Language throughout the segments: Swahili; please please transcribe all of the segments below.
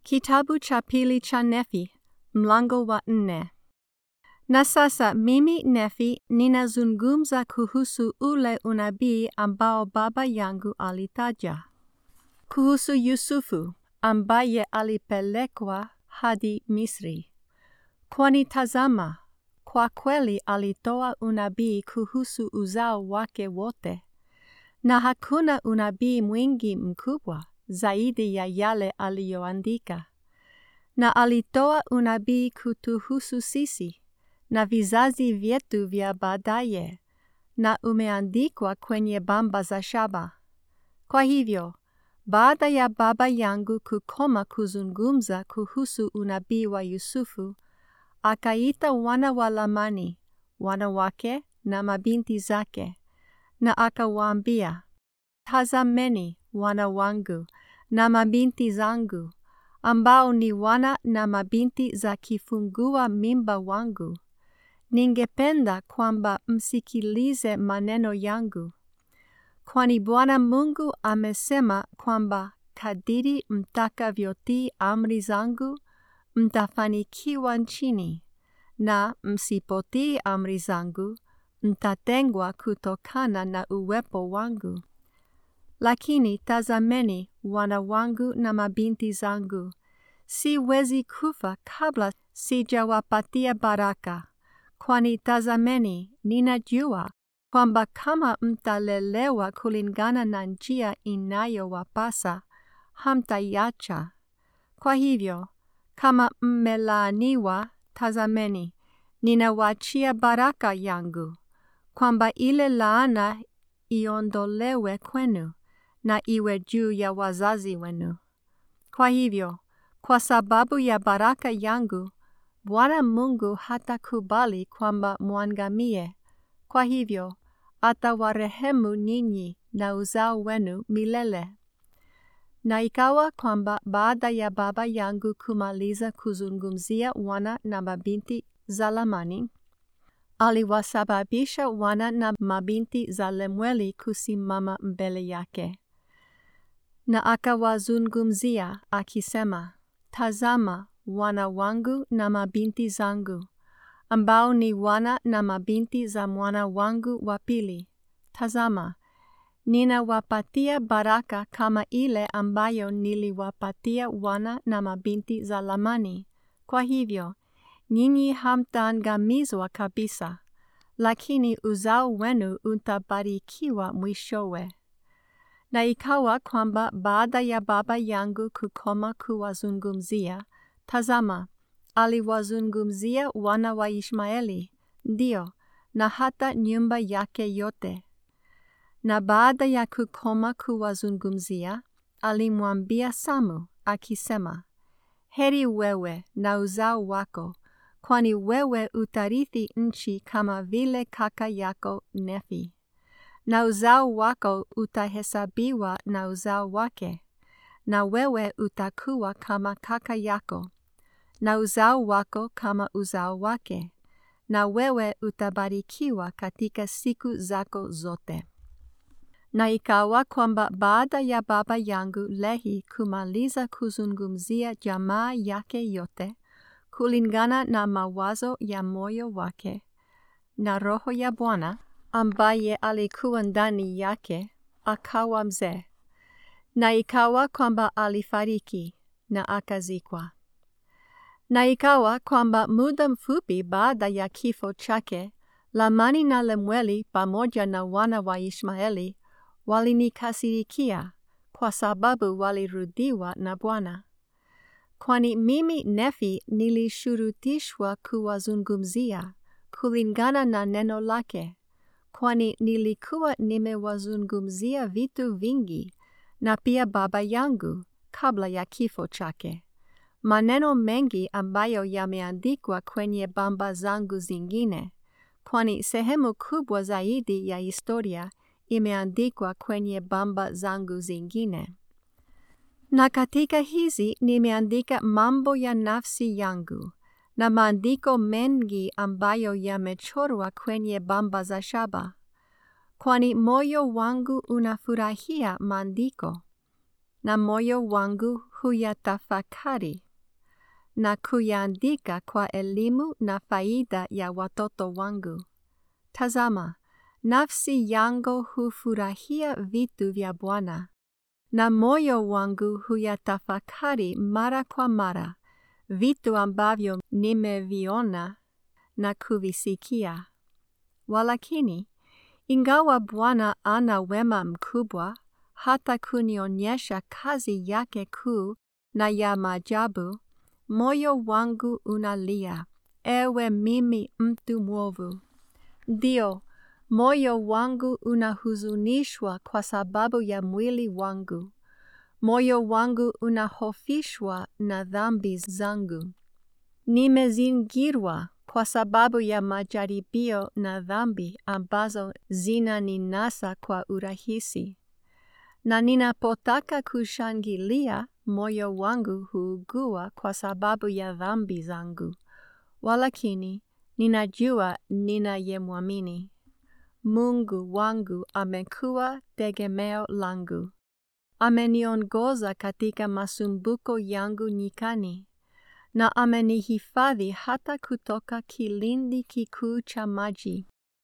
Kitabu cha pili cha Nefi, mlango wa 4. Na sasa mimi Nefi ninazungumza kuhusu ule unabii ambao baba yangu alitaja. Kuhusu Yusufu ambaye alipelekwa hadi Misri. Kwani tazama, kwa kweli alitoa unabii kuhusu uzao wake wote. Na hakuna unabii mwingi mkubwa zaidi ya yale aliyoandika. Na alitoa unabii kutuhusu sisi na vizazi vyetu vya baadaye, na umeandikwa kwenye bamba za shaba. Kwa hivyo, baada ya baba yangu kukoma kuzungumza kuhusu unabii wa Yusufu, akaita wana wa Lamani, wanawake na mabinti zake, na akawaambia, tazameni wana wangu na mabinti zangu, ambao ni wana na mabinti za kifungua mimba wangu. Ningependa kwamba msikilize maneno yangu. Kwani Bwana Mungu amesema kwamba kadiri mtakavyotii amri zangu, mtafanikiwa nchini, na msipotii amri zangu, mtatengwa kutokana na uwepo wangu. Lakini tazameni wana wangu na mabinti zangu, siwezi kufa kabla sijawapatia baraka, kwani tazameni ninajua kwamba kama mtalelewa kulingana na njia inayowapasa, hamtaiacha. Kwa hivyo, kama mmelaaniwa, tazameni, ninawaachia baraka yangu, kwamba ile laana iondolewe kwenu, na iwe juu ya wazazi wenu. Kwa hivyo, kwa sababu ya baraka yangu, Bwana Mungu hatakubali kwamba mwangamie. Kwa hivyo, atawarehemu ninyi na uzao wenu milele. Na ikawa kwamba baada ya baba yangu kumaliza kuzungumzia wana na mabinti za Lamani, aliwasababisha wana na mabinti za Lemueli kusimama mbele yake. Na akawazungumzia akisema, tazama wana wangu na mabinti zangu, ambao ni wana na mabinti za mwana wangu wa pili. Tazama, ninawapatia baraka kama ile ambayo niliwapatia wana na mabinti za Lamani. Kwa hivyo, nyinyi hamtaangamizwa kabisa, lakini uzao wenu utabarikiwa mwishowe. Na ikawa kwamba baada ya baba yangu kukoma kuwazungumzia, tazama, aliwazungumzia wana wa Ishmaeli, ndio, na hata nyumba yake yote. Na baada ya kukoma kuwazungumzia, alimwambia Samu, akisema, heri wewe na uzao wako, kwani wewe utarithi nchi kama vile kaka yako Nefi. Na uzao wako utahesabiwa na uzao wake, na wewe utakuwa kama kaka yako, na uzao wako kama uzao wake, na wewe utabarikiwa katika siku zako zote. Na ikawa kwamba baada ya baba yangu Lehi kumaliza kuzungumzia jamaa yake yote, kulingana na mawazo ya moyo wake, na roho ya Bwana ambaye alikuwa ndani yake, akawa mzee. Na ikawa kwamba alifariki na akazikwa. Na ikawa kwamba muda mfupi baada ya kifo chake, Lamani na Lemueli pamoja na wana wa Ishmaeli walinikasirikia kwa sababu walirudiwa na Bwana. Kwani mimi Nefi nilishurutishwa kuwazungumzia kulingana na neno lake, kwani nilikuwa nimewazungumzia vitu vingi, na pia baba yangu kabla ya kifo chake, maneno mengi ambayo yameandikwa kwenye bamba zangu zingine, kwani sehemu kubwa zaidi ya historia imeandikwa kwenye bamba zangu zingine. Na katika hizi nimeandika mambo ya nafsi yangu, na maandiko mengi ambayo yamechorwa kwenye bamba za shaba, kwani moyo wangu unafurahia maandiko. na moyo wangu huyatafakari na kuyaandika kwa elimu na faida ya watoto wangu. Tazama, nafsi yangu hufurahia vitu vya Bwana, na moyo wangu huyatafakari mara kwa mara vitu ambavyo nimeviona na kuvisikia. Walakini, ingawa Bwana ana wema mkubwa hata kunionyesha kazi yake kuu na ya maajabu, moyo wangu unalia, ewe mimi mtu mwovu. Ndio, moyo wangu unahuzunishwa kwa sababu ya mwili wangu. Moyo wangu unahofishwa na dhambi zangu. Nimezingirwa kwa sababu ya majaribio na dhambi ambazo zinaninasa kwa urahisi. Na ninapotaka kushangilia, moyo wangu huugua kwa sababu ya dhambi zangu. Walakini, ninajua ninayemwamini. Mungu wangu amekuwa tegemeo langu. Ameniongoza katika masumbuko yangu nyikani, na amenihifadhi hata kutoka kilindi kikuu cha maji.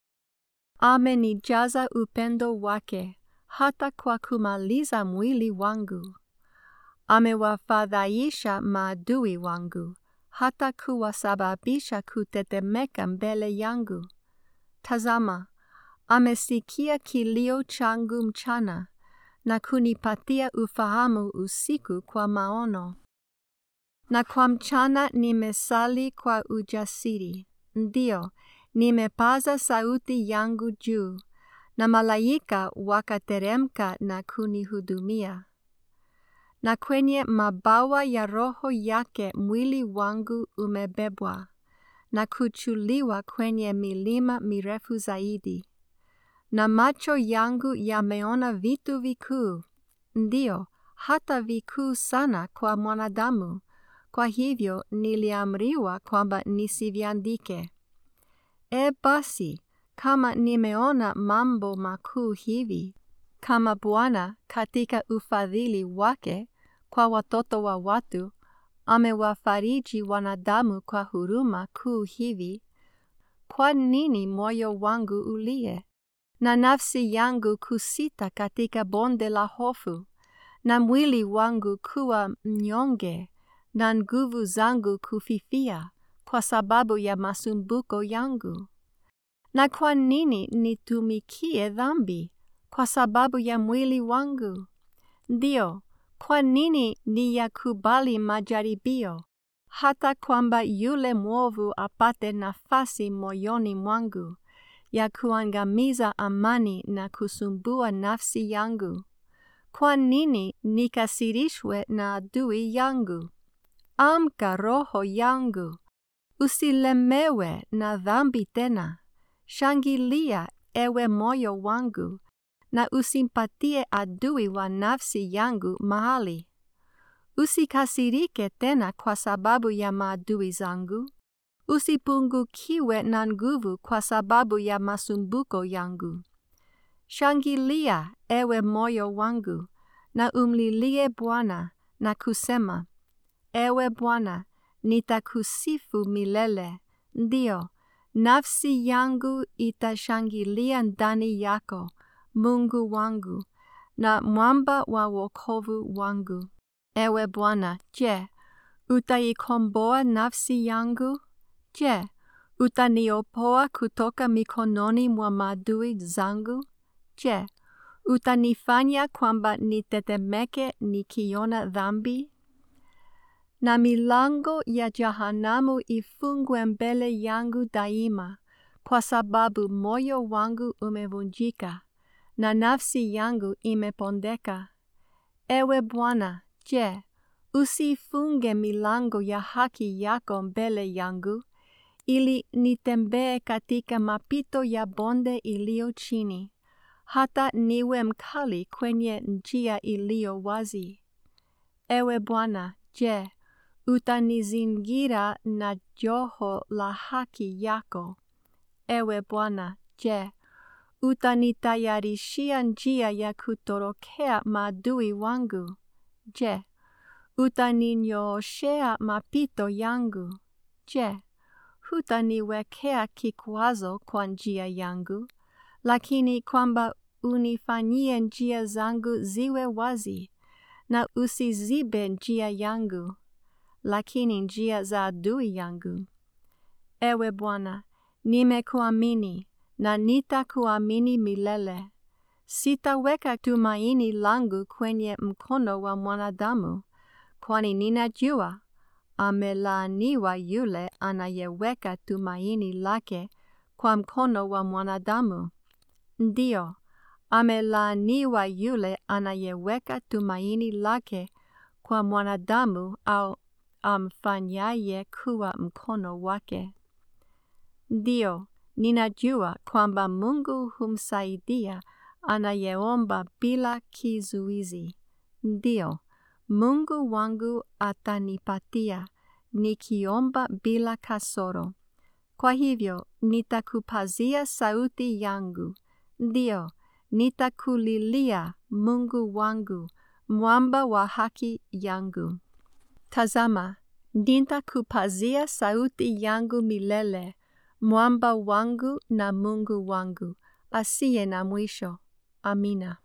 Amenijaza upendo wake hata kwa kumaliza mwili wangu. Amewafadhaisha maadui wangu hata kuwasababisha kutetemeka mbele yangu. Tazama, amesikia kilio changu mchana na kunipatia ufahamu usiku kwa maono. Na kwa mchana nimesali kwa ujasiri. Ndio, nimepaza sauti yangu juu, na malaika wakateremka na kunihudumia. Na kwenye mabawa ya Roho yake mwili wangu umebebwa, na kuchuliwa kwenye milima mirefu zaidi. Na macho yangu yameona vitu vikuu, ndio, hata vikuu sana kwa mwanadamu. Kwa hivyo niliamriwa kwamba nisiviandike. Basi, kama nimeona mambo makuu hivi, kama Bwana katika ufadhili wake kwa watoto wa watu, amewafariji wanadamu kwa huruma kuu hivi, kwa nini moyo wangu ulie, na nafsi yangu kusita katika bonde la hofu, na mwili wangu kuwa mnyonge, na nguvu zangu kufifia kwa sababu ya masumbuko yangu? Na kwa nini nitumikie dhambi kwa sababu ya mwili wangu? Ndio, kwa nini niyakubali majaribio, hata kwamba yule mwovu apate nafasi moyoni mwangu, ya kuangamiza amani na kusumbua nafsi yangu? Kwa nini nikasirishwe na adui yangu? Amka roho yangu, usilemewe na dhambi tena. Shangilia, ewe moyo wangu, na usimpatie adui wa nafsi yangu mahali. Usikasirike tena kwa sababu ya maadui zangu. Usipungukiwe na nguvu kwa sababu ya masumbuko yangu. Shangilia, ewe moyo wangu, na umlilie Bwana na kusema, ewe Bwana, nitakusifu milele. Ndio, nafsi yangu itashangilia ndani yako, Mungu wangu, na mwamba wa wokovu wangu. Ewe Bwana, je, utaikomboa nafsi yangu? Je, utaniopoa kutoka mikononi mwa maadui zangu? Je, utanifanya kwamba nitetemeke nikiona dhambi? Na milango ya jehanamu ifungwe mbele yangu daima, kwa sababu moyo wangu umevunjika, na nafsi yangu imepondeka. Ewe Bwana, je, usifunge milango ya haki yako mbele yangu, ili nitembee katika mapito ya bonde iliyo chini, hata niwe mkali kwenye njia iliyo wazi. Ewe Bwana, je, utanizingira na joho la haki yako? Ewe Bwana, je, utanitayarishia njia ya kutorokea maadui wangu? Je, utaninyooshea mapito yangu? Je, hutaniwekea kikwazo kwa njia yangu, lakini kwamba unifanyie njia zangu ziwe wazi, na usizibe njia yangu, lakini njia za adui yangu. Ewe Bwana, nimekuamini na nitakuamini milele. Sitaweka tumaini langu kwenye mkono wa mwanadamu, kwani ninajua amelaaniwa yule anayeweka tumaini lake kwa mkono wa mwanadamu. Ndiyo, amelaaniwa yule anayeweka tumaini lake kwa mwanadamu au amfanyaye kuwa mkono wake. Ndiyo, ninajua kwamba Mungu humsaidia anayeomba bila kizuizi. Ndiyo, Mungu wangu atanipatia nikiomba bila kasoro. Kwa hivyo, nitakupazia sauti yangu. Ndiyo, nitakulilia Mungu wangu, mwamba wa haki yangu. Tazama, nitakupazia sauti yangu milele, mwamba wangu na Mungu wangu, asiye na mwisho. Amina.